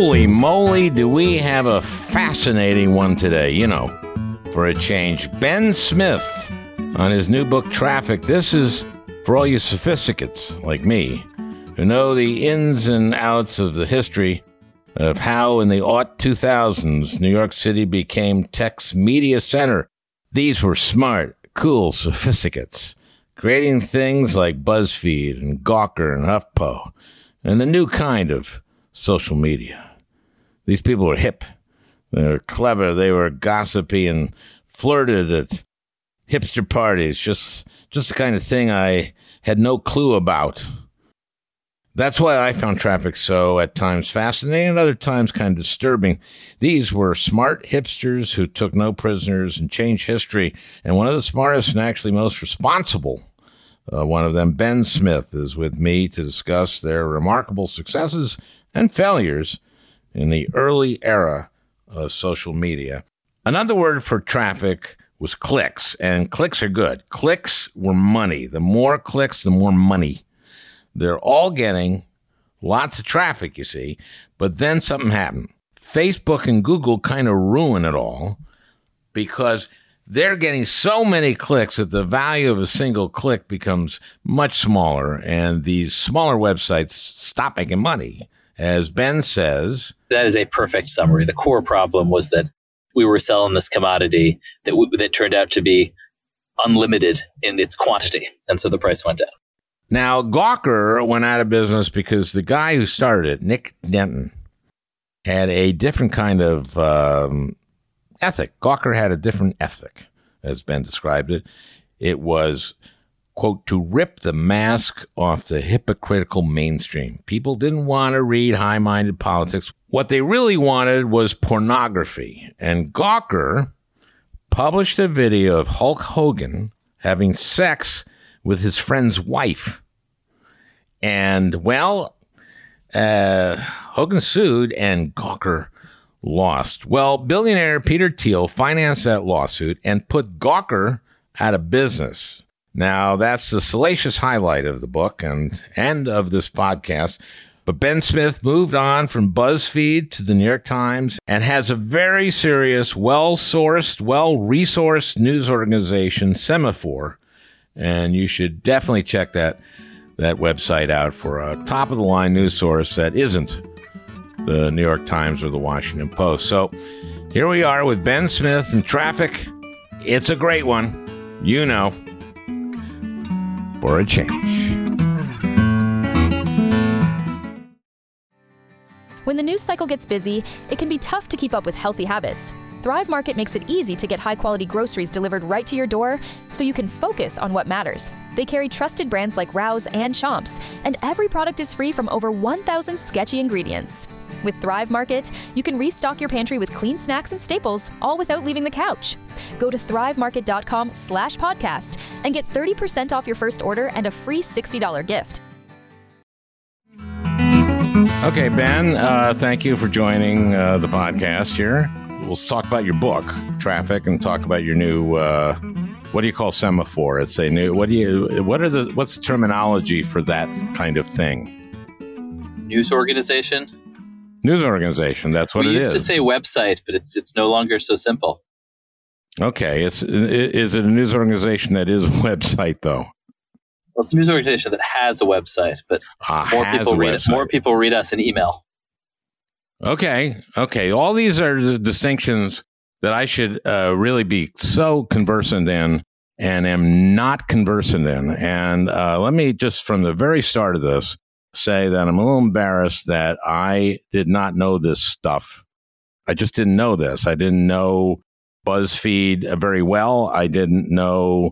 Holy moly, do we have a fascinating one today, for a change. Ben Smith on his new book, Traffic. This is for all you sophisticates like me who know the ins and outs of the history of how in the 2000s New York City became tech's media center. These were smart, cool sophisticates, creating things like BuzzFeed and Gawker and HuffPo and a new kind of social media. These people were hip. They were clever. They were gossipy and flirted at hipster parties. Just the kind of thing I had no clue about. That's why I found Traffic so at times fascinating and other times kind of disturbing. These were smart hipsters who took no prisoners and changed history. And one of the smartest and actually most responsible, one of them, Ben Smith, is with me to discuss their remarkable successes and failures in the early era of social media. Another word for Traffic was clicks, and clicks are good. Clicks were money. The more clicks, the more money. They're all getting lots of traffic, you see, but then something happened. Facebook and Google kind of ruin it all because they're getting so many clicks that the value of a single click becomes much smaller, and these smaller websites stop making money. As Ben says, that is a perfect summary. The core problem was that we were selling this commodity that turned out to be unlimited in its quantity, and so the price went down. Now, Gawker went out of business because the guy who started it, Nick Denton, had a different kind of ethic. Gawker had a different ethic, as Ben described it. It was, quote, to rip the mask off the hypocritical mainstream. People didn't want to read high-minded politics. What they really wanted was pornography. And Gawker published a video of Hulk Hogan having sex with his friend's wife. And, Hogan sued and Gawker lost. Well, billionaire Peter Thiel financed that lawsuit and put Gawker out of business. Now, that's the salacious highlight of the book and of this podcast. But Ben Smith moved on from BuzzFeed to the New York Times and has a very serious, well-sourced, well-resourced news organization, Semafor. And you should definitely check that website out for a top-of-the-line news source that isn't the New York Times or the Washington Post. So here we are with Ben Smith and Traffic. It's a great one, for a change. When the news cycle gets busy, it can be tough to keep up with healthy habits. Thrive Market makes it easy to get high-quality groceries delivered right to your door so you can focus on what matters. They carry trusted brands like Rouse and Chomps, and every product is free from over 1,000 sketchy ingredients. With Thrive Market, you can restock your pantry with clean snacks and staples, all without leaving the couch. Go to thrivemarket.com/podcast and get 30% off your first order and a free $60 gift. Okay, Ben, thank you for joining the podcast here. We'll talk about your book, Traffic, and talk about your new, what do you call Semafor? It's a new, what's the terminology for that kind of thing? News organization? News organization, that's what it is. We used to say website, but it's no longer so simple. Okay, is it a news organization that is a website, though? Well, it's a news organization that has a website, but more people read us in email. Okay. All these are the distinctions that I should really be so conversant in and am not conversant in. And let me just from the very start of this say that I'm a little embarrassed that I did not know this stuff. I just didn't know this. I didn't know BuzzFeed very well. I didn't know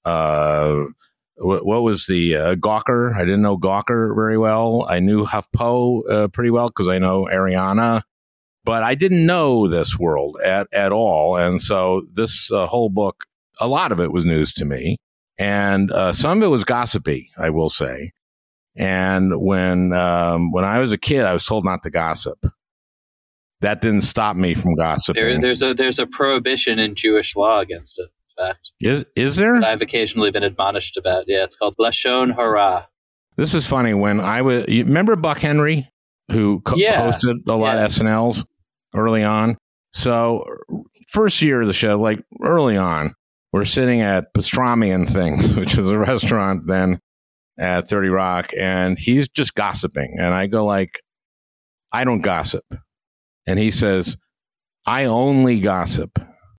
what was the Gawker. I didn't know Gawker very well. I knew HuffPo pretty well because I know Ariana, but I didn't know this world at all. And so this whole book, a lot of it was news to me, and some of it was gossipy, I will say. And when I was a kid, I was told not to gossip. That didn't stop me from gossiping. There's a prohibition in Jewish law against it. In fact, is there? That I've occasionally been admonished about. Yeah, it's called Lashon Hara. This is funny. When you remember Buck Henry, who hosted a lot of SNLs early on. So first year of the show, like early on, we're sitting at Pastrami and Things, which is a restaurant then at 30 Rock, and he's just gossiping. And I go like, I don't gossip. And he says, I only gossip.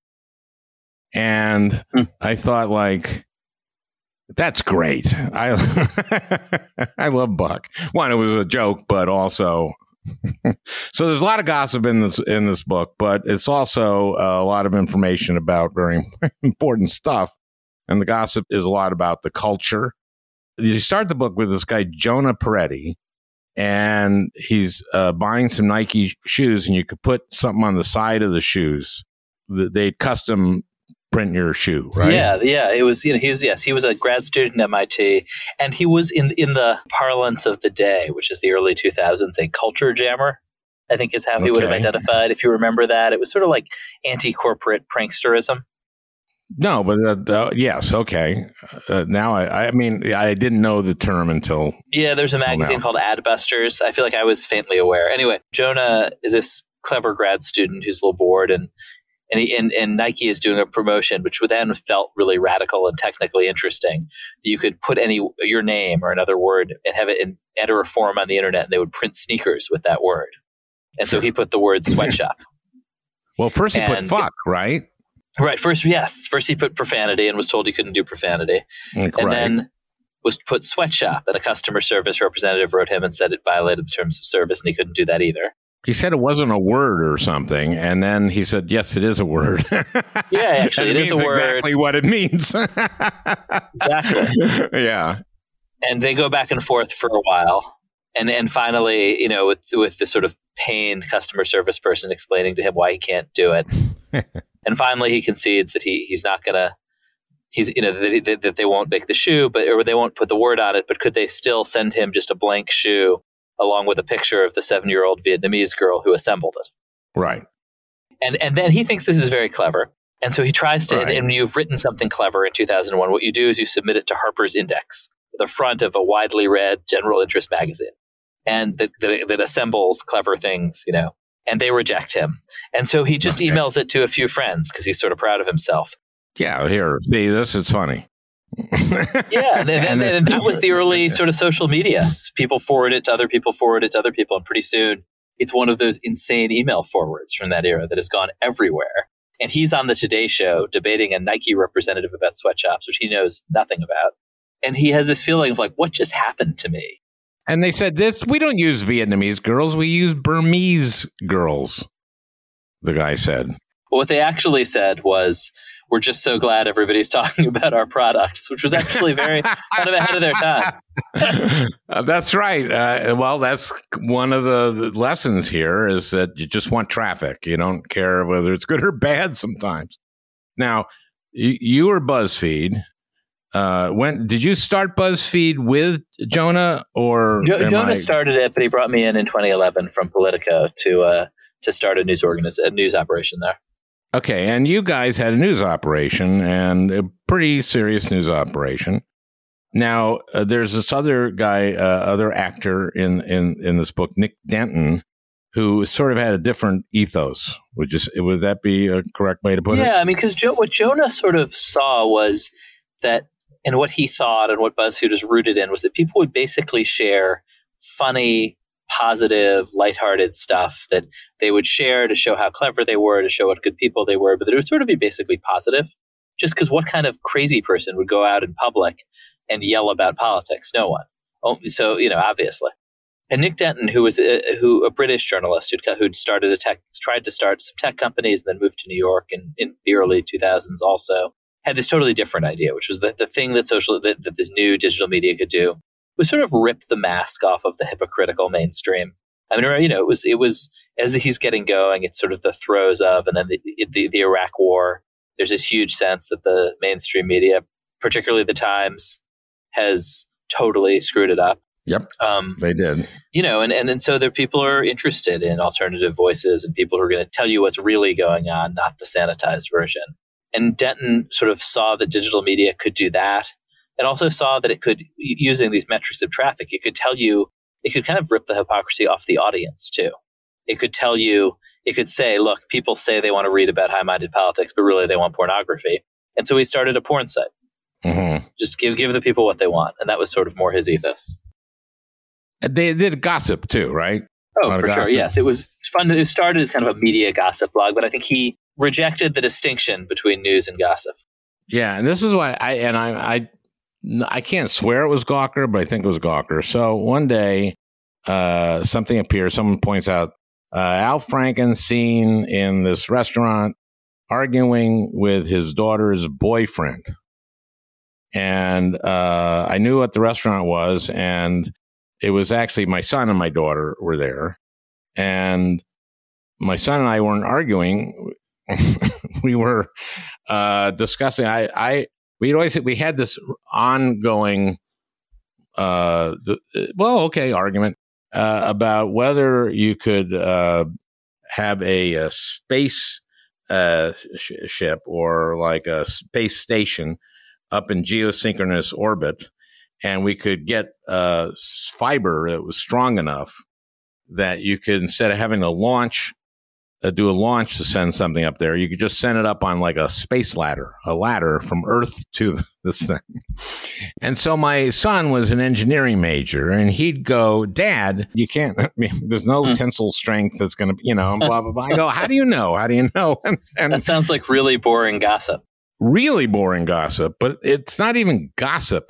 And I thought, like, that's great. I love Buck. One, it was a joke, but also, so there's a lot of gossip in this book, but it's also a lot of information about very important stuff. And the gossip is a lot about the culture. You start the book with this guy, Jonah Peretti, and he's buying some Nike shoes, and you could put something on the side of the shoes. They custom print your shoe, right? Yeah. It was, he was a grad student at MIT, and he was in the parlance of the day, which is the early 2000s, a culture jammer, I think is how he would have identified. If you remember that, it was sort of like anti-corporate pranksterism. No, but yes, okay. Now, I mean, I didn't know the term until there's a magazine called Adbusters. I feel like I was faintly aware. Anyway, Jonah is this clever grad student who's a little bored, and Nike is doing a promotion, which then felt really radical and technically interesting. You could put your name or another word and have it enter a form on the internet, and they would print sneakers with that word. And so he put the word sweatshop. Well, first he put fuck, right? Right. First he put profanity and was told he couldn't do profanity. And then was put sweatshop, and a customer service representative wrote him and said it violated the terms of service, and he couldn't do that either. He said it wasn't a word or something, and then he said, yes, it is a word. Yeah, actually, it is a word. Exactly what it means. Exactly. Yeah. And they go back and forth for a while. And finally, with this sort of pained customer service person explaining to him why he can't do it. And finally, he concedes that he's not going to, that they won't make the shoe, or they won't put the word on it, but could they still send him just a blank shoe along with a picture of the 7-year-old Vietnamese girl who assembled it? Right. And then he thinks this is very clever. And so he tries to, and when you've written something clever in 2001, what you do is you submit it to Harper's Index, the front of a widely read general interest magazine, and that assembles clever things, and they reject him. And so he just emails it to a few friends because he's sort of proud of himself. Yeah, here, see this, it's funny. Yeah, and that was the early sort of social media. People forward it to other people, and pretty soon it's one of those insane email forwards from that era that has gone everywhere. And he's on the Today Show debating a Nike representative about sweatshops, which he knows nothing about. And he has this feeling of like, what just happened to me? And they said we don't use Vietnamese girls, we use Burmese girls, the guy said. Well, what they actually said was, we're just so glad everybody's talking about our products, which was actually very kind of ahead of their time. That's right. Well, that's one of the lessons here is that you just want traffic. You don't care whether it's good or bad sometimes. Now, you were BuzzFeed. When did you start BuzzFeed with Jonah, or Jonah started it, but he brought me in 2011 from Politico to start a news operation there. Okay, and you guys had a news operation, and a pretty serious news operation. Now, there's this other guy, other actor in this book, Nick Denton, who sort of had a different ethos. Would that be a correct way to put it? Yeah, I mean, because what Jonah sort of saw was that, and what he thought and what BuzzFeed was rooted in, was that people would basically share funny, positive, lighthearted stuff that they would share to show how clever they were, to show what good people they were, but it would sort of be basically positive. Just because what kind of crazy person would go out in public and yell about politics? No one. So, obviously. And Nick Denton, who was a British journalist who'd tried to start some tech companies and then moved to New York in the early 2000s also, had this totally different idea, which was the thing that this new digital media could do was sort of rip the mask off of the hypocritical mainstream. I mean, it was as he's getting going, it's sort of the throes of, and then the Iraq War. There's this huge sense that the mainstream media, particularly the Times, has totally screwed it up. Yep, they did. And so there people are interested in alternative voices and people who are going to tell you what's really going on, not the sanitized version. And Denton sort of saw that digital media could do that, and also saw that it could, using these metrics of traffic, it could tell you it could kind of rip the hypocrisy off the audience too. It could tell you, it could say, look, people say they want to read about high-minded politics, but really they want pornography. And so he started a porn site. Mm-hmm. Just give the people what they want. And that was sort of more his ethos. They did gossip too, right? Oh, for sure. Yes. It was fun. It started as kind of a media gossip blog, but I think he rejected the distinction between news and gossip. Yeah. And this is why I can't swear it was Gawker, but I think it was Gawker. So one day, something appears. Someone points out Al Franken seen in this restaurant arguing with his daughter's boyfriend. And I knew what the restaurant was, and it was actually my son and my daughter were there. And my son and I weren't arguing. We were discussing. We had this ongoing, argument about whether you could have a space ship or like a space station up in geosynchronous orbit, and we could get fiber that was strong enough that you could, instead of having to do a launch to send something up there, you could just send it up on like a space ladder, from Earth to this thing. And so my son was an engineering major, and he'd go, Dad, you can't, there's no tensile strength that's going to, blah, blah, blah. I go, how do you know? And that sounds like really boring gossip. Really boring gossip, but it's not even gossip.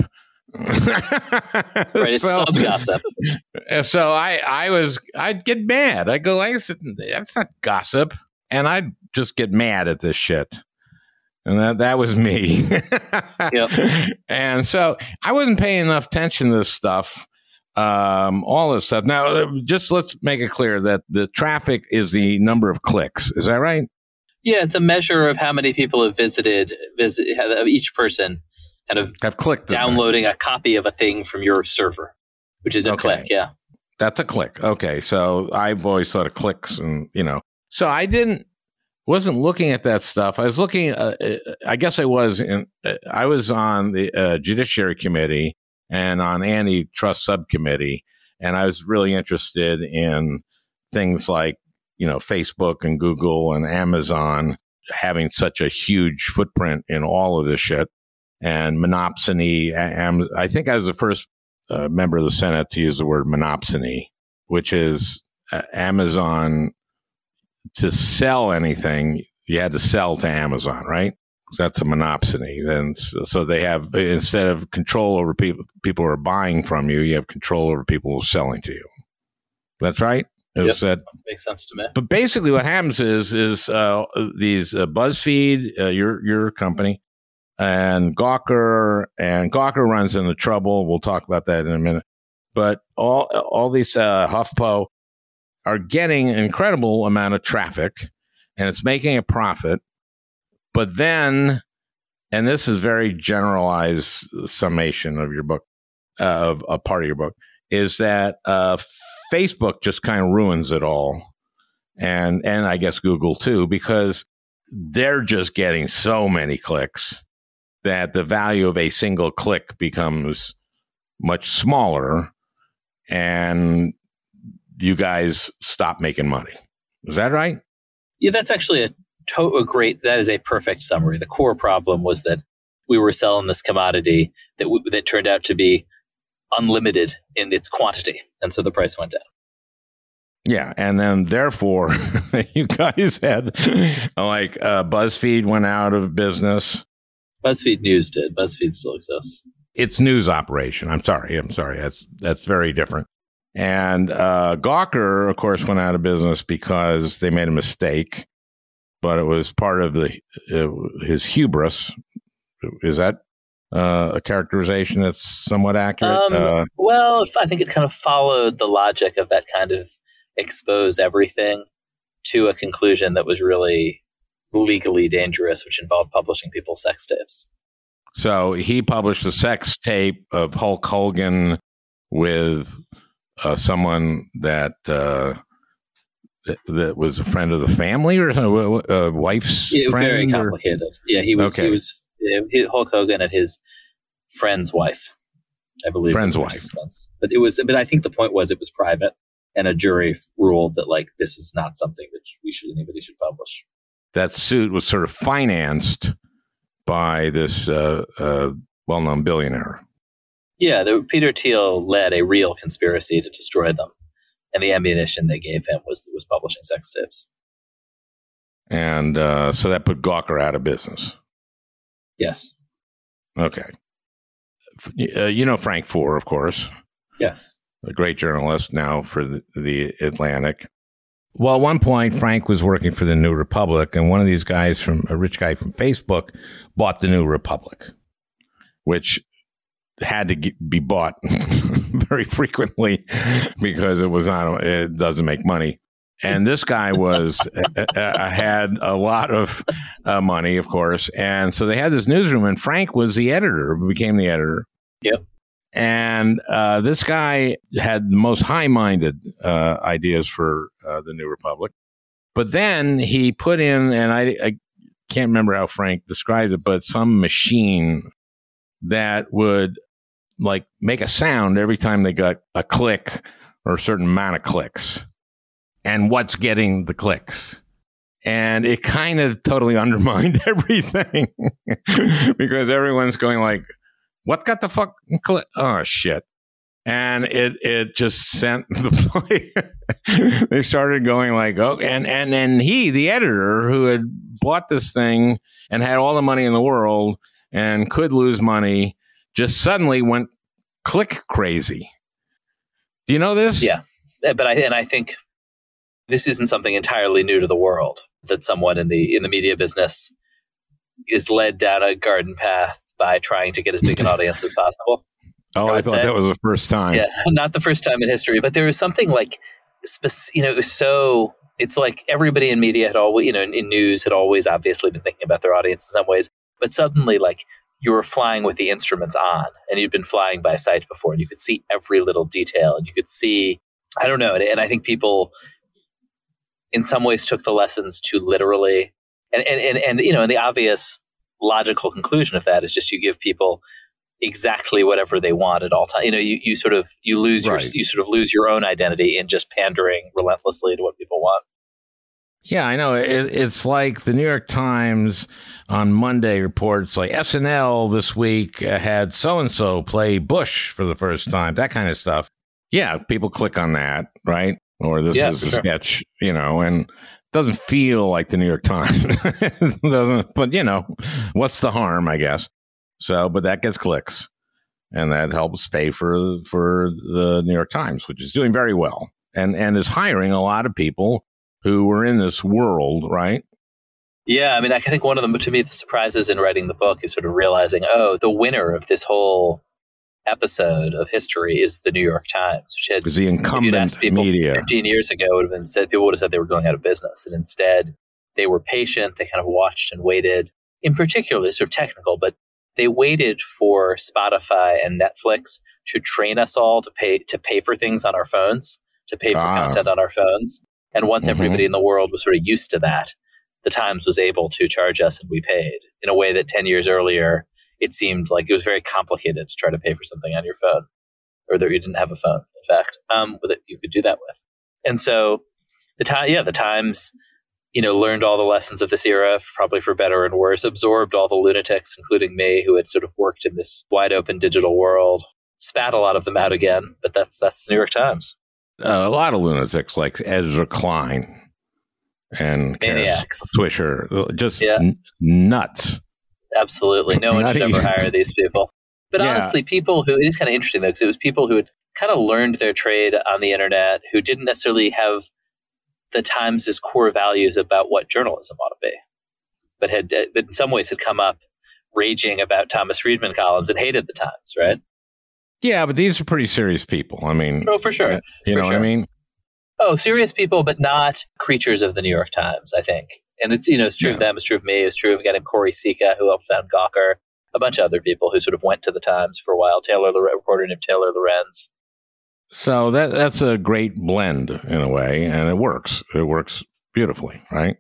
Right, it's sub gossip. So I'd get mad. I go, that's not gossip, and I'd just get mad at this shit. And that was me. Yep. And so I wasn't paying enough attention to this stuff, all this stuff. Now, just let's make it clear that the traffic is the number of clicks. Is that right? Yeah, it's a measure of how many people have visited each person. Kind of have clicked downloading a copy of a thing from your server, which is a click. Yeah, that's a click. Okay, so I've always thought of clicks, and so I wasn't looking at that stuff. I was looking. I guess I was on the Judiciary Committee and on Antitrust Subcommittee, and I was really interested in things like Facebook and Google and Amazon having such a huge footprint in all of this shit. And monopsony. I think I was the first member of the Senate to use the word monopsony, which is Amazon. To sell anything, you had to sell to Amazon, right? So that's a monopsony. Then, so they have, instead of control over people who are buying from you, you have control over people who are selling to you. That's right. Yep. That makes sense to me. But basically, what happens is these BuzzFeed, your company. And Gawker runs into trouble. We'll talk about that in a minute. But all these HuffPo are getting an incredible amount of traffic, and it's making a profit. But then, and this is very generalized summation of your book, of a part of your book, is that Facebook just kind of ruins it all, and I guess Google too, because they're just getting so many clicks that the value of a single click becomes much smaller, and you guys stop making money. Is that right? Yeah, that's actually that is a perfect summary. The core problem was that we were selling this commodity that turned out to be unlimited in its quantity, and so the price went down. Yeah, and then therefore, you guys had BuzzFeed went out of business. BuzzFeed News did. BuzzFeed still exists. It's news operation. I'm sorry. That's very different. And Gawker, of course, went out of business because they made a mistake, but it was part of his hubris. Is that a characterization that's somewhat accurate? Well, I think it kind of followed the logic of that kind of expose everything to a conclusion that was really legally dangerous, which involved publishing people's sex tapes. So he published a sex tape of Hulk Hogan with someone that was a friend of the family, or a wife's friend. Very complicated. Yeah, he was. Okay. He was Hulk Hogan and his friend's wife. I believe. Friend's wife. But I think the point was it was private, and a jury ruled that like this is not something that anybody should publish. That suit was sort of financed by this well-known billionaire. Yeah, Peter Thiel led a real conspiracy to destroy them, and the ammunition they gave him was publishing sex tapes. And so that put Gawker out of business. Yes. Okay. You know Frank Foer, of course. Yes. A great journalist now for the Atlantic. Well, at one point, Frank was working for the New Republic, and one of these guys a rich guy from Facebook, bought the New Republic, which had to be bought very frequently because it doesn't make money. And this guy had a lot of money, of course. And so they had this newsroom, and Frank was the editor, became the editor. Yep. And this guy had the most high-minded ideas for the New Republic. But then he put in, and I can't remember how Frank described it, but some machine that would like make a sound every time they got a click or a certain amount of clicks. And what's getting the clicks. And it kind of totally undermined everything because everyone's going like, what got the fuck click? Oh, shit. And it just sent the play. They started going like, oh, and then he, the editor who had bought this thing and had all the money in the world and could lose money, just suddenly went click crazy. Do you know this? Yeah. But I think this isn't something entirely new to the world, that someone in the media business is led down a garden path by trying to get as big an audience as possible. Oh, I thought that was the first time. Yeah, not the first time in history, but there is something like, so it's like everybody in media had always, in news had always obviously been thinking about their audience in some ways, but suddenly like you were flying with the instruments on, and you'd been flying by sight before, and you could see every little detail, and you could see, I don't know, and I think people in some ways took the lessons too literally. And the obvious logical conclusion of that is just you give people exactly whatever they want at all times. You lose your own identity in just pandering relentlessly to what people want. Yeah, I know. It's like the New York Times on Monday reports like SNL this week had so-and-so play Bush for the first time, that kind of stuff. Yeah, people click on that, right? Or this is a sketch, and it doesn't feel like the New York Times. It doesn't, but what's the harm, I guess. So, but that gets clicks, and that helps pay for the New York Times, which is doing very well, and is hiring a lot of people who were in this world, right? Yeah, I mean, I think one of them, to me, the surprises in writing the book is sort of realizing, the winner of this whole episode of history is the New York Times, which had, the incumbent media 15 years ago people would have said they were going out of business, and instead they were patient. They kind of watched and waited. In particular, sort of technical, but they waited for Spotify and Netflix to train us all to pay for things on our phones, to pay for content on our phones. And once everybody in the world was sort of used to that, the Times was able to charge us, and we paid in a way that 10 years earlier it seemed like it was very complicated to try to pay for something on your phone, or that you didn't have a phone, in fact, that you could do that with. And so the Times, learned all the lessons of this era, probably for better and worse, absorbed all the lunatics, including me, who had sort of worked in this wide open digital world, spat a lot of them out again. But that's the New York Times. A lot of lunatics like Ezra Klein and maniacs, Swisher, just nuts. Absolutely. No one should ever hire these people. But honestly, people who, it is kind of interesting though, because it was people who had kind of learned their trade on the internet, who didn't necessarily have the Times' core values about what journalism ought to be, but in some ways had come up raging about Thomas Friedman columns and hated the Times, right? Yeah, but these are pretty serious people. I mean, for sure. What I mean? Oh, serious people, but not creatures of the New York Times, I think. And it's true of them, it's true of me, it's true of a guy named Corey Sika, who helped found Gawker, a bunch of other people who sort of went to the Times for a while, reporter named Taylor Lorenz. So that's a great blend in a way, and it works. It works beautifully, right?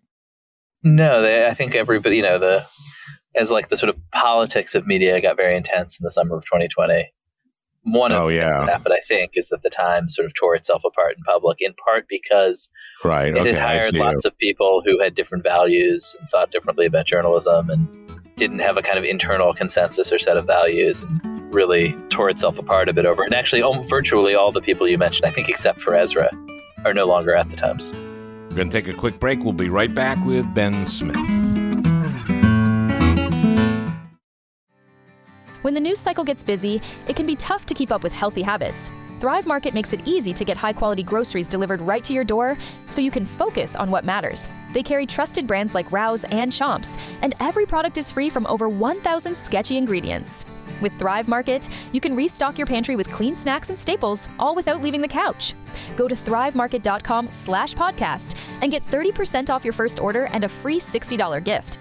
No, I think everybody, as like the sort of politics of media got very intense in the summer of 2020. One of the things that happened, I think, is that the Times sort of tore itself apart in public, in part because it had hired lots of people who had different values and thought differently about journalism and didn't have a kind of internal consensus or set of values, and really tore itself apart a bit over. And actually, virtually all the people you mentioned, I think except for Ezra, are no longer at the Times. We're going to take a quick break. We'll be right back with Ben Smith. When the news cycle gets busy, it can be tough to keep up with healthy habits. Thrive Market makes it easy to get high-quality groceries delivered right to your door so you can focus on what matters. They carry trusted brands like Rouse and Chomps, and every product is free from over 1,000 sketchy ingredients. With Thrive Market, you can restock your pantry with clean snacks and staples, all without leaving the couch. Go to thrivemarket.com/podcast and get 30% off your first order and a free $60 gift.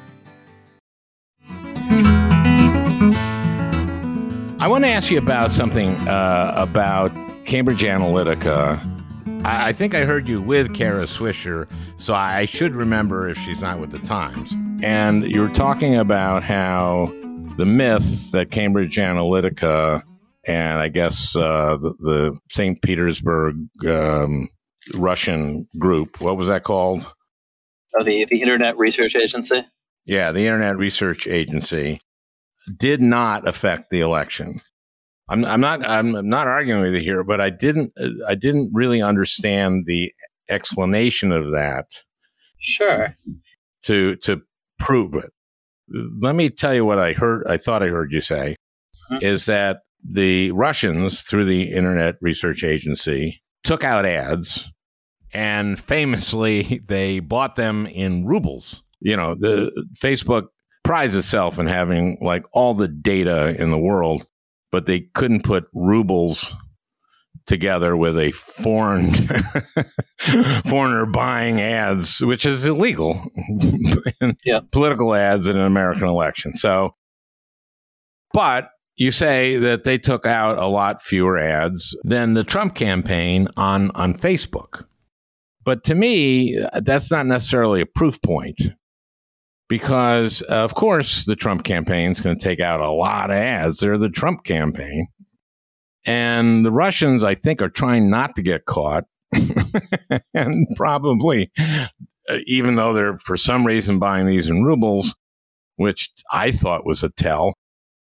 I want to ask you about something about Cambridge Analytica. I think I heard you with Kara Swisher, so I should remember if she's not with the Times. And you were talking about how the myth that Cambridge Analytica and I guess the St. Petersburg Russian group, what was that called? Oh, the Internet Research Agency? Yeah, the Internet Research Agency did not affect the election. I'm not arguing with you here, but I didn't really understand the explanation of that. Sure. To prove it. Let me tell you what I thought I heard you say, is that the Russians, through the Internet Research Agency, took out ads, and famously they bought them in rubles. You know, the Facebook prides itself in having like all the data in the world, but they couldn't put rubles together with a foreigner buying ads, which is illegal, political ads in an American election. So, but you say that they took out a lot fewer ads than the Trump campaign on Facebook. But to me, that's not necessarily a proof point. Because, of course, the Trump campaign is going to take out a lot of ads. They're the Trump campaign. And the Russians, I think, are trying not to get caught. And probably, even though they're, for some reason, buying these in rubles, which I thought was a tell,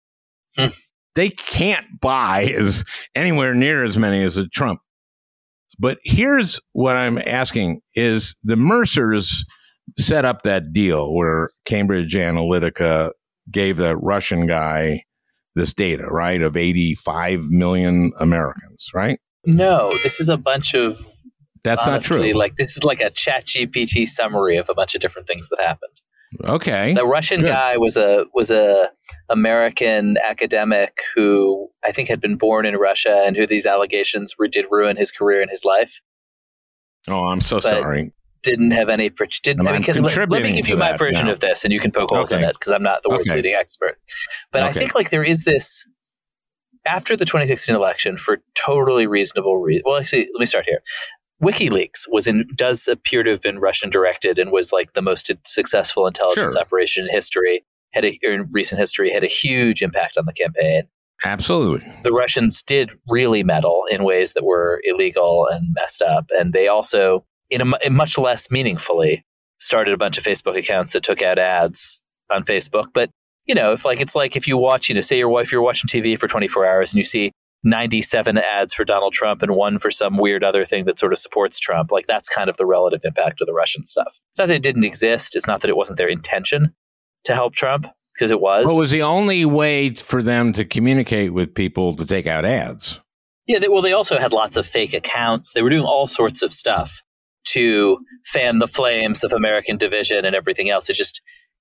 they can't buy anywhere near as many as the Trump. But here's what I'm asking, is the Mercers set up that deal where Cambridge Analytica gave that Russian guy this data, right, of 85 million Americans, right? No, this is a bunch of... That's honestly, not true. Like, this is like a ChatGPT summary of a bunch of different things that happened. Okay. The Russian guy was a American academic who I think had been born in Russia and who these allegations did ruin his career and his life. Oh, I'm so sorry. Didn't have any. Let me give you my version of this, and you can poke holes in it because I'm not the world's leading expert. But I think like there is this after the 2016 election for totally reasonable reason. Well, actually, let me start here. WikiLeaks does appear to have been Russian directed and was like the most successful intelligence operation in history. In recent history, had a huge impact on the campaign. Absolutely. The Russians did really meddle in ways that were illegal and messed up, and they also, in much less meaningfully, started a bunch of Facebook accounts that took out ads on Facebook. But you know, if you watch, say you're watching TV for 24 hours and you see 97 ads for Donald Trump and one for some weird other thing that sort of supports Trump, like that's kind of the relative impact of the Russian stuff. It's not that it didn't exist. It's not that it wasn't their intention to help Trump, because it was. Well, it was the only way for them to communicate with people to take out ads. Yeah, they also had lots of fake accounts. They were doing all sorts of stuff to fan the flames of American division and everything else. This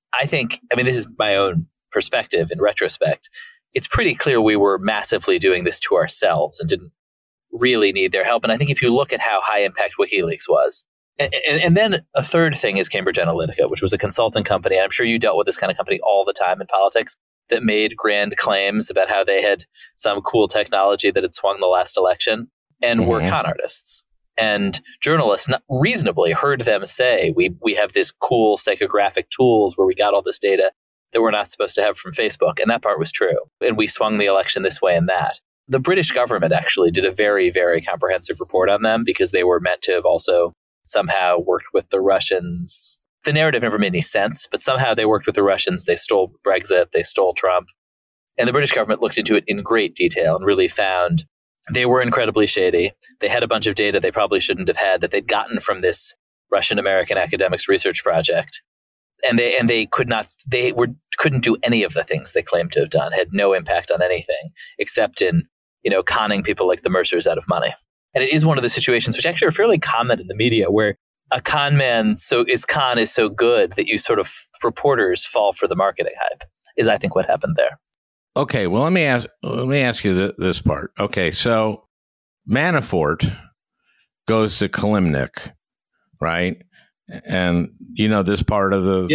is my own perspective in retrospect. It's pretty clear we were massively doing this to ourselves and didn't really need their help. And I think if you look at how high impact WikiLeaks was, and then a third thing is Cambridge Analytica, which was a consulting company. And I'm sure you dealt with this kind of company all the time in politics that made grand claims about how they had some cool technology that had swung the last election and were con artists. And journalists reasonably heard them say, we have this cool psychographic tools where we got all this data that we're not supposed to have from Facebook. And that part was true. And we swung the election this way and that. the British government actually did a very, very comprehensive report on them because they were meant to have also somehow worked with the Russians. The narrative never made any sense, but somehow they worked with the Russians. They stole Brexit. They stole Trump. And the British government looked into it in great detail and really found they were incredibly shady. They had a bunch of data they probably shouldn't have had that they'd gotten from this Russian-American academics research project. And they couldn't do any of the things they claimed to have done, had no impact on anything except in, conning people like the Mercers out of money. And it is one of the situations which actually are fairly common in the media where a con man is so good that you sort of reporters fall for the marketing hype is I think what happened there. Okay, well let me ask you this part. Okay, so Manafort goes to Kilimnik, right? And this part of the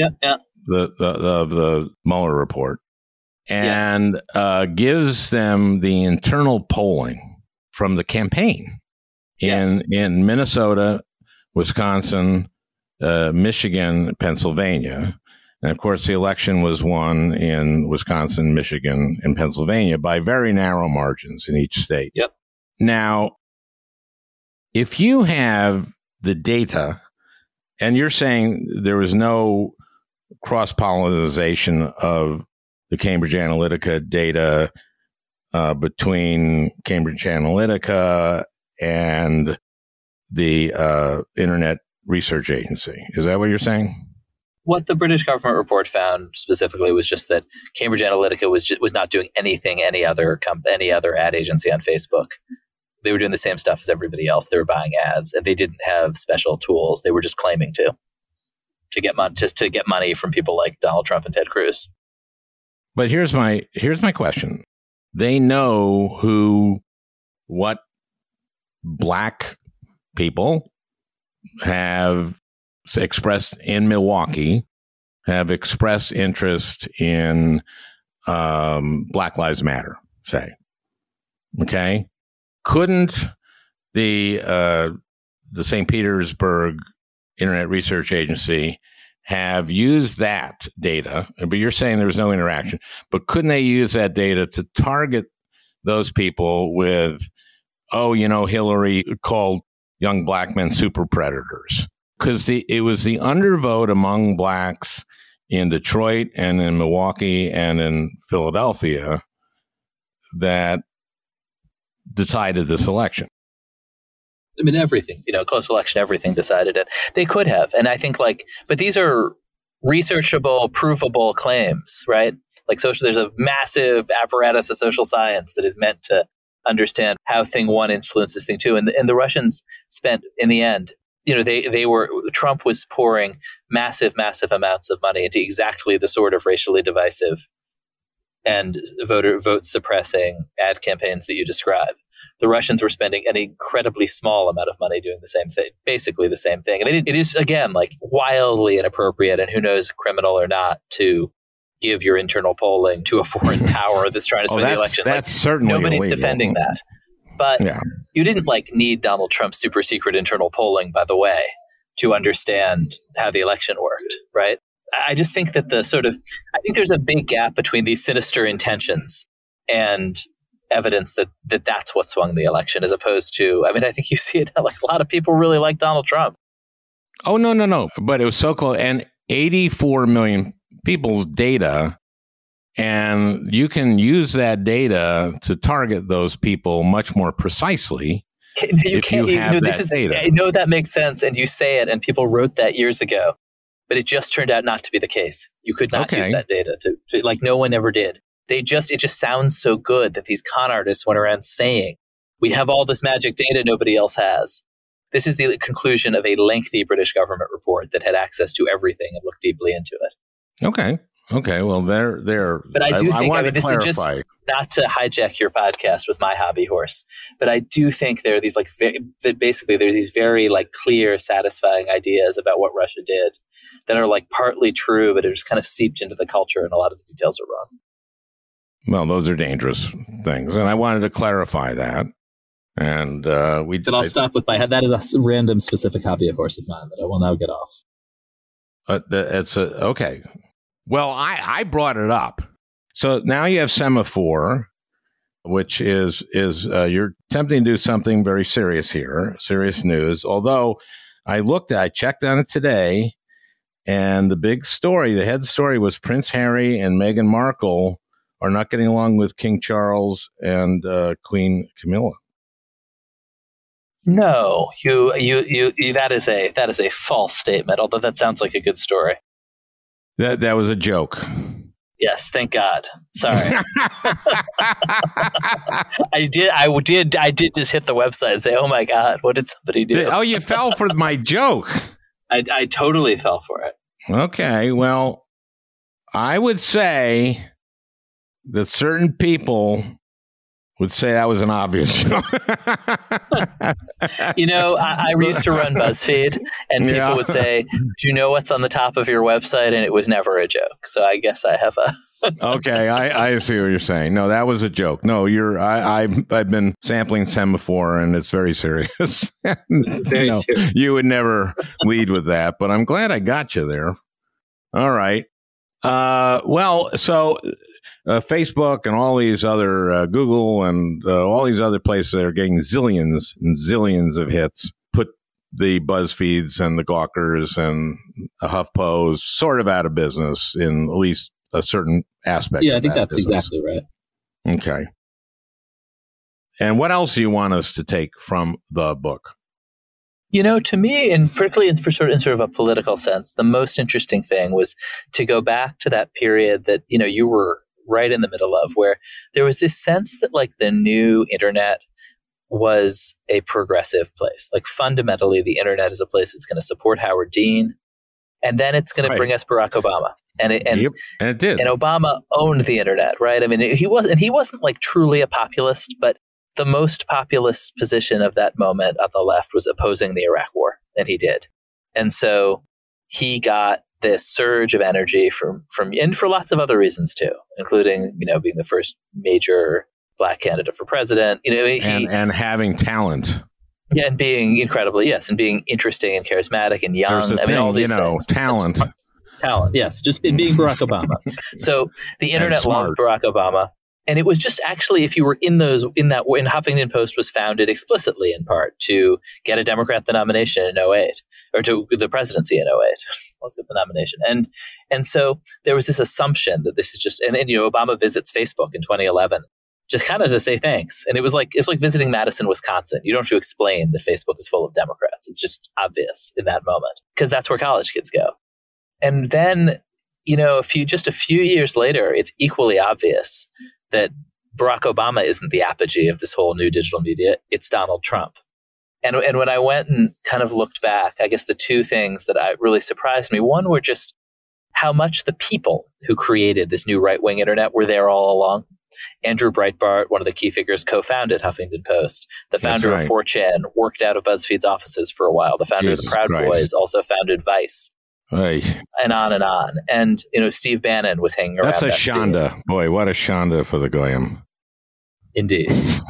Mueller report, and gives them the internal polling from the campaign in Minnesota, Wisconsin, Michigan, Pennsylvania. And of course, the election was won in Wisconsin, Michigan, and Pennsylvania by very narrow margins in each state. Yep. Now, if you have the data, and you're saying there was no cross-pollination of the Cambridge Analytica data between Cambridge Analytica and the Internet Research Agency. Is that what you're saying? What the British government report found specifically was just that Cambridge Analytica was not doing anything any other ad agency on Facebook. They were doing the same stuff as everybody else. They were buying ads, and they didn't have special tools. They were just claiming to get money from people like Donald Trump and Ted Cruz. But here's my question: they know what black people have expressed in Milwaukee, have expressed interest in Black Lives Matter, say. Okay? Couldn't the St. Petersburg Internet Research Agency have used that data? But you're saying there was no interaction. But couldn't they use that data to target those people with, Hillary called young black men super predators? Because it was the undervote among blacks in Detroit and in Milwaukee and in Philadelphia that decided this election. I mean, everything, close election, everything decided it. They could have. And I think but these are researchable, provable claims, right? There's a massive apparatus of social science that is meant to understand how thing one influences thing two. And the Russians spent, in the end, Trump was pouring massive, massive amounts of money into exactly the sort of racially divisive and vote suppressing ad campaigns that you describe. The Russians were spending an incredibly small amount of money doing the same thing, basically the same thing. And it is, again, wildly inappropriate, and who knows, criminal or not, to give your internal polling to a foreign power that's trying to swing the election. That's certainly nobody's illegal. Defending that. But you didn't need Donald Trump's super secret internal polling, by the way, to understand how the election worked, right? I just think that I think there's a big gap between these sinister intentions and evidence that that's what swung the election, as opposed to, I think you see it, a lot of people really like Donald Trump. Oh, no. But it was so close. And 84 million people's data, and you can use that data to target those people much more precisely. You can't even, data. I know that makes sense, and you say it, and people wrote that years ago, but it just turned out not to be the case. You could not use that data to no one ever did. It just sounds so good that these con artists went around saying, we have all this magic data nobody else has. This is the conclusion of a lengthy British government report that had access to everything and looked deeply into it. Okay. Well, they're. But I do think, this is just not to hijack your podcast with my hobby horse, but I do think there are these basically there's these very clear, satisfying ideas about what Russia did that are partly true, but it just kind of seeped into the culture, and a lot of the details are wrong. Well, those are dangerous things, and I wanted to clarify that. And But I'll stop with that is a random specific hobby horse of mine that I will now get off. Okay. Well, I brought it up. So now you have Semaphore, which is you're attempting to do something very serious here, serious news. Although I checked on it today, and the big story, the head story was Prince Harry and Meghan Markle are not getting along with King Charles and Queen Camilla. No, you that is a false statement, although that sounds like a good story. That was a joke. Yes, thank God. Sorry. I did just hit the website and say, "Oh my God, what did somebody do?" Oh, you fell for my joke. I totally fell for it. Okay, well, I would say that certain people would say that was an obvious joke. I used to run BuzzFeed, and people would say, "Do you know what's on the top of your website?" And it was never a joke. So I guess I have a. Okay, I see what you're saying. No, that was a joke. No, I've been sampling Semaphore, and it's very serious. It's very serious. You would never lead with that, but I'm glad I got you there. All right. So Facebook and all these other Google and all these other places that are getting zillions and zillions of hits put the BuzzFeeds and the Gawkers and HuffPos sort of out of business in at least a certain aspect. Yeah, I think that's business. exactly right. Okay. And what else do you want us to take from the book? To me, and particularly in sort of a political sense, the most interesting thing was to go back to that period that, you were right in the middle of, where there was this sense that like the new internet was a progressive place. Like fundamentally, the internet is a place that's going to support Howard Dean, and then it's going to bring us Barack Obama. And it did. And Obama owned the internet, right? I mean, he wasn't like truly a populist, but the most populist position of that moment on the left was opposing the Iraq War, and he did. And so he got this surge of energy from and for lots of other reasons too, including, being the first major Black candidate for president, and having talent. Yeah, and being and being interesting and charismatic and young. All these things. Talent. Talent, yes, just being Barack Obama. So the internet loved Barack Obama. And it was just actually, if you were in Huffington Post was founded explicitly in part to get a Democrat the nomination in 2008, or to the presidency in 2008. Let's get the nomination. And so there was this assumption that this is just, and then, Obama visits Facebook in 2011, just kind of to say thanks. And it was like visiting Madison, Wisconsin. You don't have to explain that Facebook is full of Democrats. It's just obvious in that moment, because that's where college kids go. And then, a few years later, it's equally obvious that Barack Obama isn't the apogee of this whole new digital media. It's Donald Trump. And when I went and kind of looked back, I guess the two things that really surprised me, one were just how much the people who created this new right-wing internet were there all along. Andrew Breitbart, one of the key figures, co-founded Huffington Post. The founder of 4chan worked out of BuzzFeed's offices for a while. The founder of the Proud Boys also founded Vice. Hey. And on and on. And, Steve Bannon was hanging around. That's a shanda. Boy, what a shanda for the Goyim. Indeed.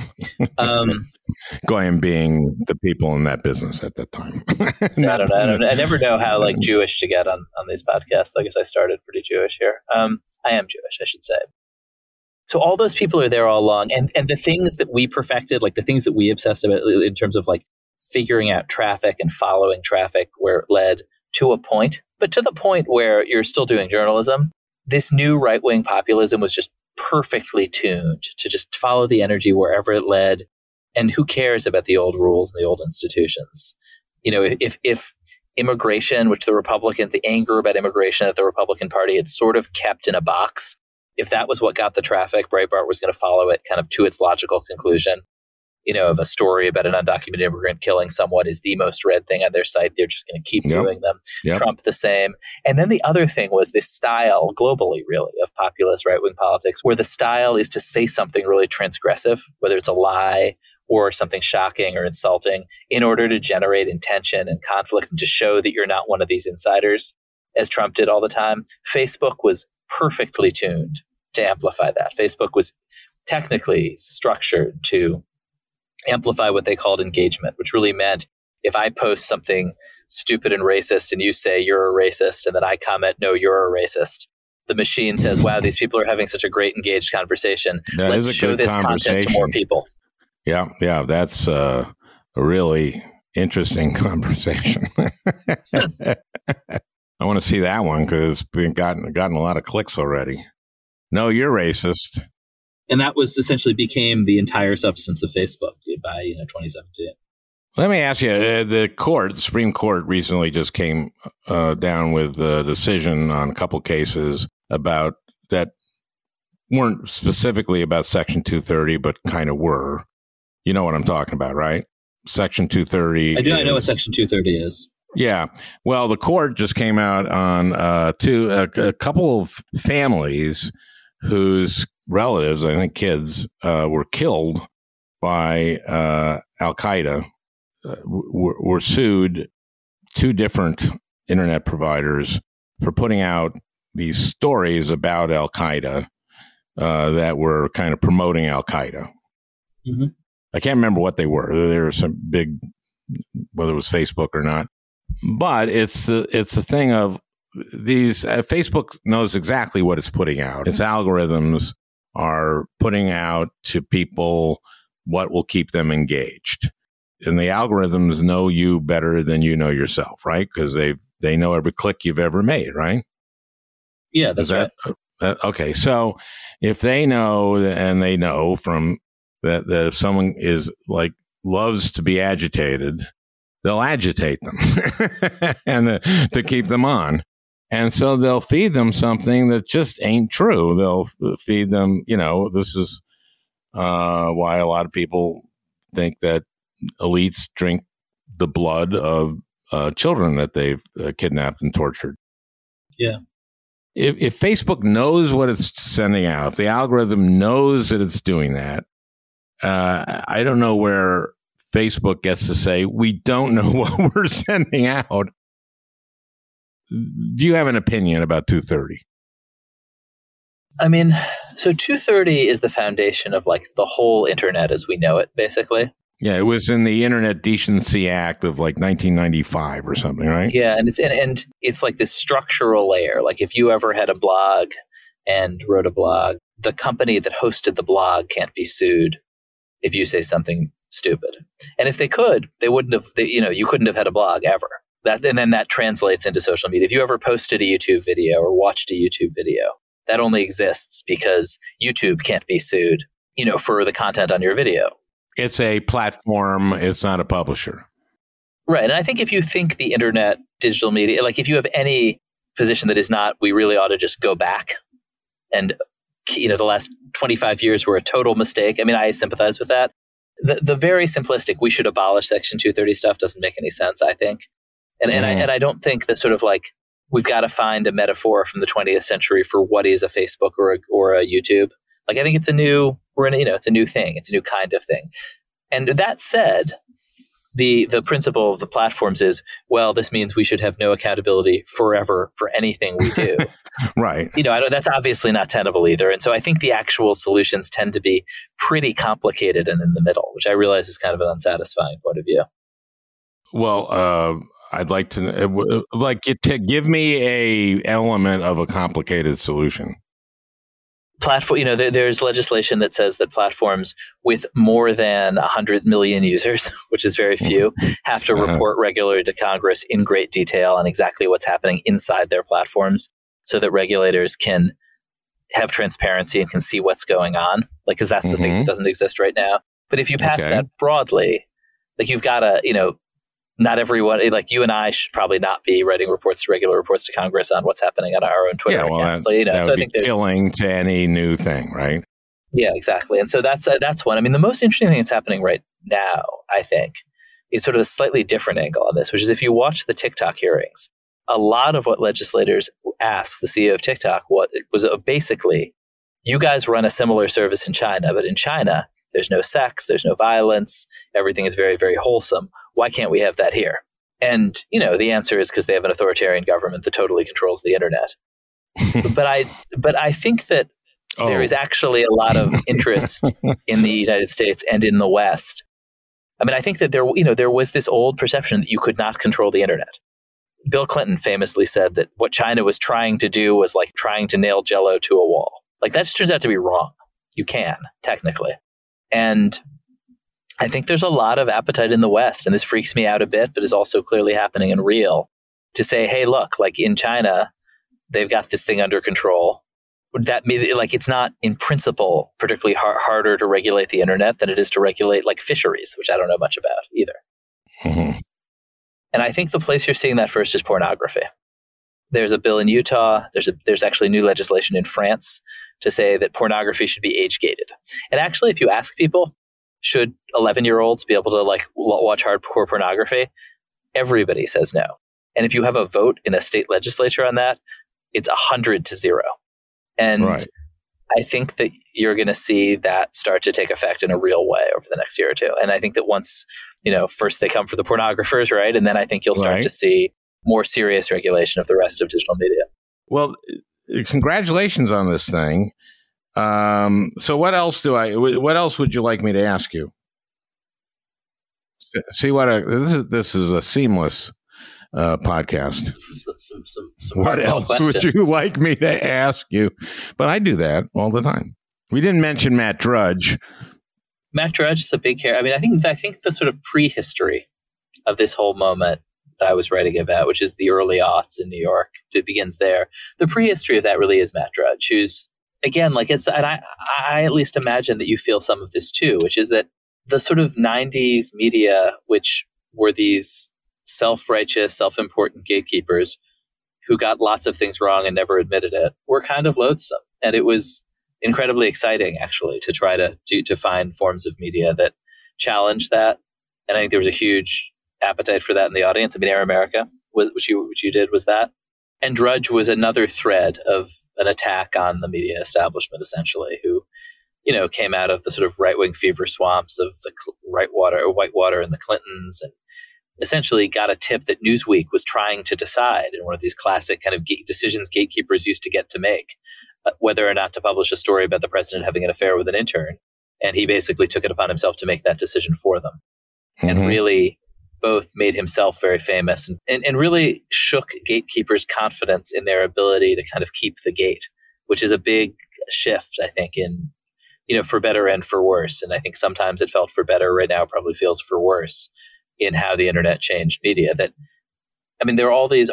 Goyim being the people in that business at that time. So I don't know. I never know how Jewish to get on these podcasts. I guess I started pretty Jewish here. I am Jewish, I should say. So all those people are there all along. And the things that we perfected, like the things that we obsessed about in terms of like figuring out traffic and following traffic where it led to a point, but to the point where you're still doing journalism, this new right-wing populism was just perfectly tuned to just follow the energy wherever it led. And who cares about the old rules and the old institutions? If immigration, which the anger about immigration that the Republican Party had sort of kept in a box, if that was what got the traffic, Breitbart was going to follow it kind of to its logical conclusion. Of a story about an undocumented immigrant killing someone is the most read thing on their site. They're just going to keep doing them. Yep. Trump the same. And then the other thing was this style globally, really, of populist right-wing politics, where the style is to say something really transgressive, whether it's a lie or something shocking or insulting, in order to generate intention and conflict and to show that you're not one of these insiders, as Trump did all the time. Facebook was perfectly tuned to amplify that. Facebook was technically structured to amplify what they called engagement, which really meant if I post something stupid and racist and you say you're a racist and then I comment, no, you're a racist, the machine says, wow, these people are having such a great engaged conversation. Let's show this content to more people. Yeah, that's a really interesting conversation. I want to see that one because it's been gotten a lot of clicks already. No, you're racist. And that was essentially became the entire substance of Facebook by 2017. Let me ask you, the Supreme Court recently just came down with a decision on a couple cases about that weren't specifically about Section 230, but kind of were. You know what I'm talking about, right? Section 230. I know what Section 230 is. Yeah. Well, the court just came out on a couple of families whose relatives, I think kids, were killed by Al-Qaeda, were sued, two different internet providers, for putting out these stories about Al-Qaeda that were kind of promoting Al-Qaeda. Mm-hmm. I can't remember what they were. There were some big, whether it was Facebook or not. But it's the thing of these. Facebook knows exactly what it's putting out. Its algorithms are putting out to people what will keep them engaged, and the algorithms know you better than you know yourself, right? Because they know every click you've ever made, right? Yeah, that's right. Okay, so if they know, and they know from that if someone is loves to be agitated, they'll agitate them and to keep them on. And so they'll feed them something that just ain't true. They'll feed them, this is why a lot of people think that elites drink the blood of children that they've kidnapped and tortured. Yeah. If Facebook knows what it's sending out, if the algorithm knows that it's doing that, I don't know where Facebook gets to say, we don't know what we're sending out. Do you have an opinion about 230? I mean, so 230 is the foundation of the whole internet as we know it, basically. Yeah, it was in the Internet Decency Act of 1995 or something, right? Yeah, and it's like this structural layer. If you ever had a blog and wrote a blog, the company that hosted the blog can't be sued if you say something stupid. And if they could, they wouldn't have, you couldn't have had a blog ever. And then that translates into social media. If you ever posted a YouTube video or watched a YouTube video, that only exists because YouTube can't be sued, for the content on your video. It's a platform. It's not a publisher. Right. And I think if you think the internet, digital media, if you have any position that is not, we really ought to just go back and, the last 25 years were a total mistake. I mean, I sympathize with that. The very simplistic, we should abolish Section 230 stuff doesn't make any sense, I think. And I don't think that sort of we've got to find a metaphor from the 20th century for what is a Facebook or a YouTube. I think it's a new thing. It's a new kind of thing. And that said, the principle of the platforms is, well, this means we should have no accountability forever for anything we do. Right. That's obviously not tenable either. And so I think the actual solutions tend to be pretty complicated and in the middle, which I realize is kind of an unsatisfying point of view. Well, I'd like to give me a element of a complicated solution. Platform, there's legislation that says that platforms with more than 100 million users, which is very few, have to report regularly to Congress in great detail on exactly what's happening inside their platforms so that regulators can have transparency and can see what's going on. Because that's the thing that doesn't exist right now. But if you pass that broadly, you've got to, not everyone, you and I should probably not be writing regular reports to Congress on what's happening on our own Twitter account. So I think there's killing to any new thing, right? Yeah, exactly. And so that's one. I mean, the most interesting thing that's happening right now, I think, is sort of a slightly different angle on this, which is if you watch the TikTok hearings, a lot of what legislators asked the CEO of TikTok was basically, you guys run a similar service in China, but in China, there's no sex, there's no violence, everything is very, very wholesome. Why can't we have that here? And, the answer is because they have an authoritarian government that totally controls the internet. But I think that there is actually a lot of interest in the United States and in the West. I mean, I think that there was this old perception that you could not control the internet. Bill Clinton famously said that what China was trying to do was like trying to nail Jell-O to a wall. Like that just turns out to be wrong. You can, technically. And I think there's a lot of appetite in the West, and this freaks me out a bit, but is also clearly happening in real, to say, hey, look, like in China, they've got this thing under control. That like it's not in principle particularly harder to regulate the internet than it is to regulate like fisheries, which I don't know much about either. Mm-hmm. And I think the place you're seeing that first is pornography. There's a bill in Utah. There's actually new legislation in France to say that pornography should be age gated. And actually, if you ask people, should 11-year-olds be able to like watch hardcore pornography? Everybody says no. And if you have a vote in a state legislature on that, it's 100-0. And right. I think that you're going to see that start to take effect in a real way over the next year or two. And I think that once, first they come for the pornographers, right? And then I think you'll start to see more serious regulation of the rest of digital media. Well, congratulations on this thing. So what else would you like me to ask you? See this is a seamless podcast. Some what else questions. would you like me to ask you? But I do that all the time. We didn't mention Matt Drudge. Matt Drudge is a big character. I mean, I think the sort of prehistory of this whole moment that I was writing about, which is the early aughts in New York, it begins there. The prehistory of that really is Matt Drudge, who's again, like it's, and I at least imagine that you feel some of this too, which is that the sort of 90s media, which were these self-righteous, self-important gatekeepers who got lots of things wrong and never admitted it, were kind of loathsome. And it was incredibly exciting, actually, to try to find forms of media that challenged that. And I think there was a huge appetite for that in the audience. I mean, Air America, which you did, was that. And Drudge was another thread of an attack on the media establishment, essentially, who, came out of the sort of right-wing fever swamps of the Whitewater and the Clintons, and essentially got a tip that Newsweek was trying to decide in one of these classic kind of decisions gatekeepers used to get to make, whether or not to publish a story about the president having an affair with an intern. And he basically took it upon himself to make that decision for them. Mm-hmm. And really both made himself very famous and really shook gatekeepers' confidence in their ability to kind of keep the gate, which is a big shift, I think, in, for better and for worse. And I think sometimes it felt for better. Right now it probably feels for worse in how the internet changed media. That, I mean, there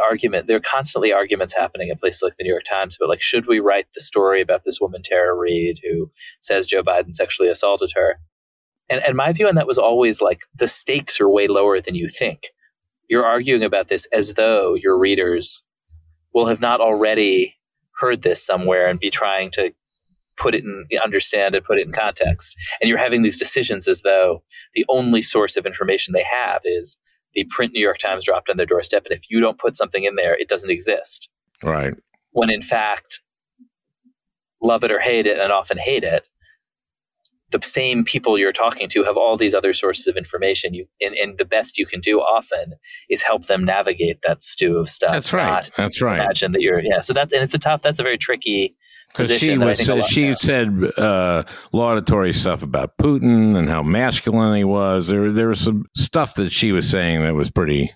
are constantly arguments happening at places like the New York Times about, like, should we write the story about this woman, Tara Reid, who says Joe Biden sexually assaulted her? And my view on that was always like, the stakes are way lower than you think. You're arguing about this as though your readers will have not already heard this somewhere and be trying to understand and put it in context. And you're having these decisions as though the only source of information they have is the print New York Times dropped on their doorstep. And if you don't put something in there, it doesn't exist. Right. When in fact, love it or hate it, and often hate it, the same people you're talking to have all these other sources of information. And the best you can do often is help them navigate that stew of stuff. That's right. That's right. Imagine that so that's a very tricky position. Because she said laudatory stuff about Putin and how masculine he was. There was some stuff that she was saying that was pretty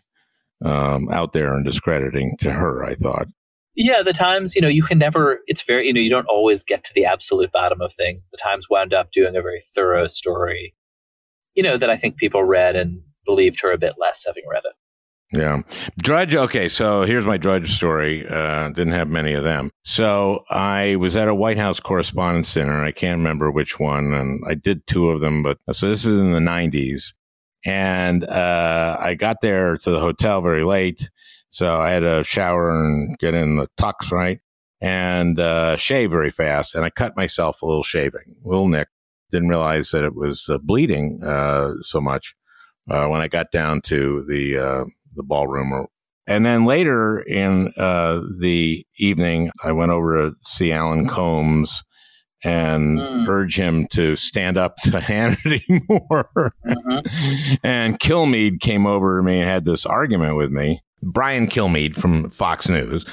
out there and discrediting to her, I thought. Yeah, the Times, you can never, it's very, you don't always get to the absolute bottom of things. The Times wound up doing a very thorough story, that I think people read and believed her a bit less having read it. Yeah. Drudge. Okay. So here's my Drudge story. Didn't have many of them. So I was at a White House Correspondents' Dinner. I can't remember which one. And I did two of them. So this is in the 90s. And I got there to the hotel very late. So I had to shower and get in the tux, right? And shave very fast. And I cut myself a little shaving, a little nick. Didn't realize that it was bleeding so much when I got down to the ballroom. And then later in the evening, I went over to see Alan Combs and urge him to stand up to Hannity more. Mm-hmm. And Kilmeade came over to me and had this argument with me. Brian Kilmeade from Fox News,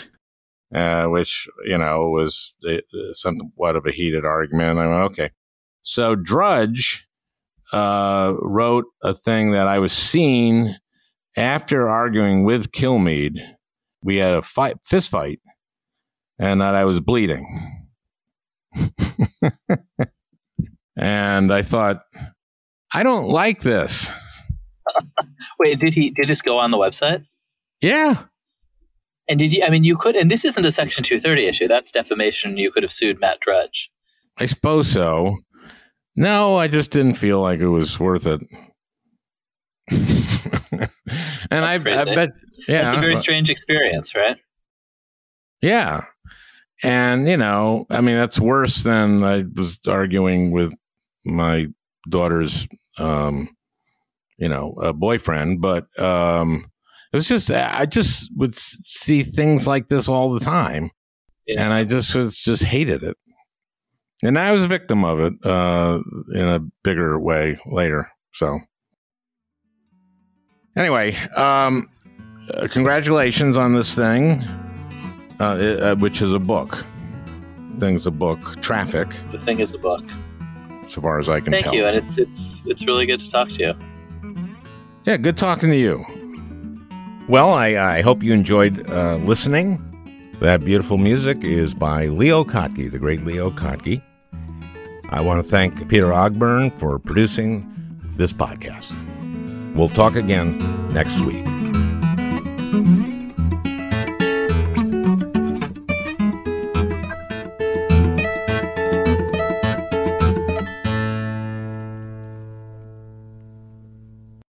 which, was somewhat of a heated argument. I went, okay. So Drudge wrote a thing that I was seeing after arguing with Kilmeade we had a fist fight, and that I was bleeding. And I thought, I don't like this. Wait, did this go on the website? Yeah. And you could, and this isn't a Section 230 issue. That's defamation. You could have sued Matt Drudge. I suppose so. No, I just didn't feel like it was worth it. And I bet, yeah, it's a very strange experience, right? Yeah. And, that's worse than I was arguing with my daughter's, boyfriend. But it was just, I just would see things like this all the time. Yeah. And I just hated it. And I was a victim of it in a bigger way later. So anyway, congratulations on this thing, which is a book. Thing's a book. Traffic. The Thing is a book. So far as I can tell. Thank you, and it's really good to talk to you. Yeah, good talking to you. Well, I hope you enjoyed listening. That beautiful music is by Leo Kottke, the great Leo Kottke. I want to thank Peter Ogburn for producing this podcast. We'll talk again next week.